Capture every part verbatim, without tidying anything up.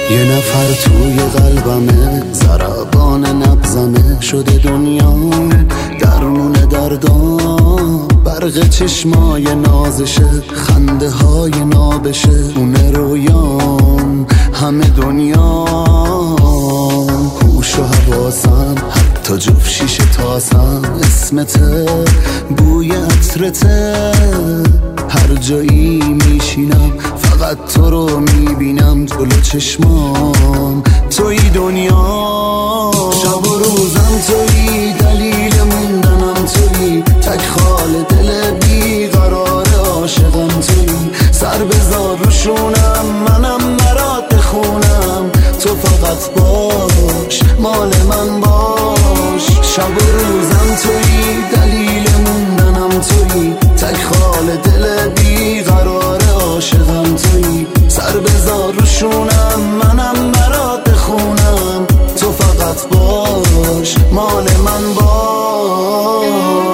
یه نفر توی قلبمه، ضربان نبضمه، شده دنیا درمون دردام، برق چشمای نازشه، خنده های نابشه، اونه رویام همه دنیام، هوش و حواسم حتی جفت شیشه تاسم، اسمته بوی عطرته، هر جایی میشینم فقط تو رو میبینم جلو چشمام، توی دنیا شب و روزم توی، دلیل موندنم توی، تک خال دل بیقرار عاشقم توی، سر بذار رو شونم منم برات بخونم، تو فقط باش مال من باش، شب و روزم توی، دلیل موندنم توی، تک خال دل بیقرار عاشقم توی، سر بذار رو شونم منم برات بخونم، تو فقط باش مال من باش.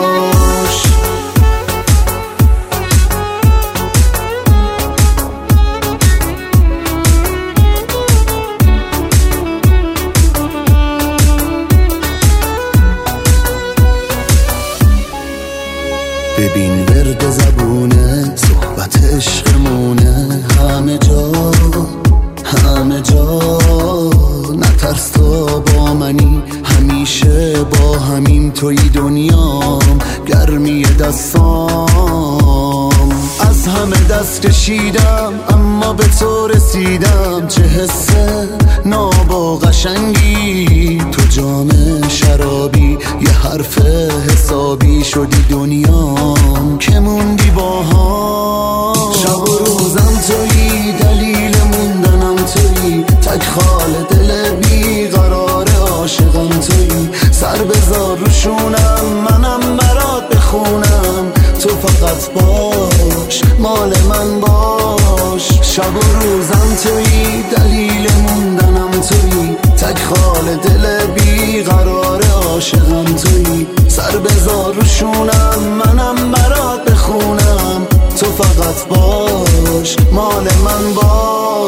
ببین ورد زبونه، صحبت عشقمونه، همه جا همه جا، نترس تو با منی، همیشه با همین، توی دنیام گرمی دستام، از همه دست کشیدم اما به تو رسیدم، چه حس ناب و قشنگی، تو جام شرابی، یه حرف حسابی، شدی دنیام که موندی با هم، شب و روزم توی، دلیل موندنم توی، تک خال دل بیقرار عاشقم توی، سر بذار رو شونم منم برات بخونم، تو فقط باش مال من باش، شب و روزم توی، دلیل موندنم توی، تک خال دل بیقرار عاشقم توی، سر بذار رو شونم منم برات بخونم، تو فقط باش مال من باش.